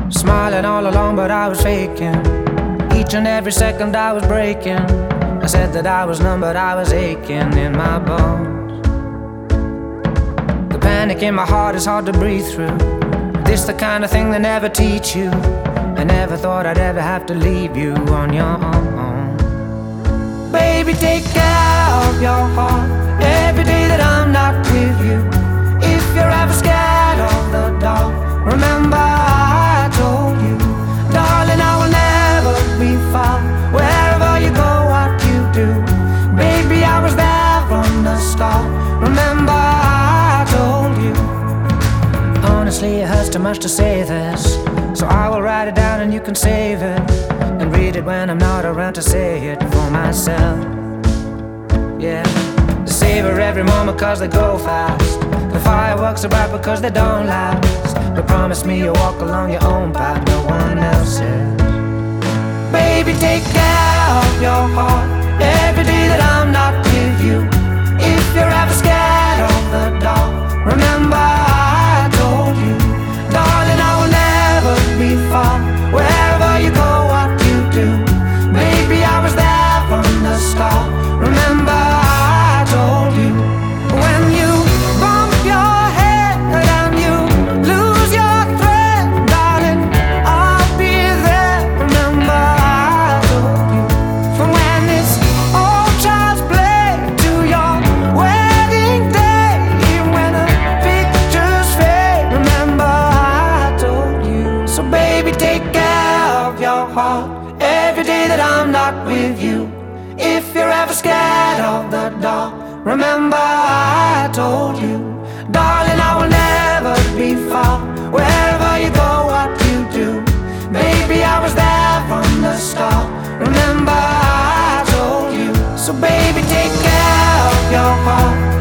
Smiling all along, but I was faking. Each and every second I was breaking. I said that I was numb, but I was aching in my bones. The panic in my heart is hard to breathe through. This the kind of thing they never teach you. I never thought I'd ever have to leave you on your own. Baby, take care of your heart every day that I'm not with you. If you're ever scared of the dark, remember I told you. Darling, I will never be far. Wherever you go, what you do, baby, I was there from the start. Remember I told you. Honestly, it hurts too much to say this, so I will write it down and you can save it and read it when I'm not around to say it for myself. Yeah, savor every moment cause they go fast. The fireworks are bright because they don't last. But promise me you'll walk along your own path, no one else's. Baby, take care of your heart every day that I'm not with you. If you're ever scared of the dark, remember I told you. Darling, I will never be far. Wherever you go, what you do, baby, I was there from the start. Remember I told you. When you bump your head and you lose your thread, darling, I'll be there. Remember I told you. From when it's all child's play to your wedding day, even when the pictures fade, remember I told you. So baby, take care of your heart every day that I'm not with you. If you're ever scared of the dark, remember I told you. Darling, I will never be far. Wherever you go, what you do, baby, I was there from the start. Remember I told you. So baby, take care of your heart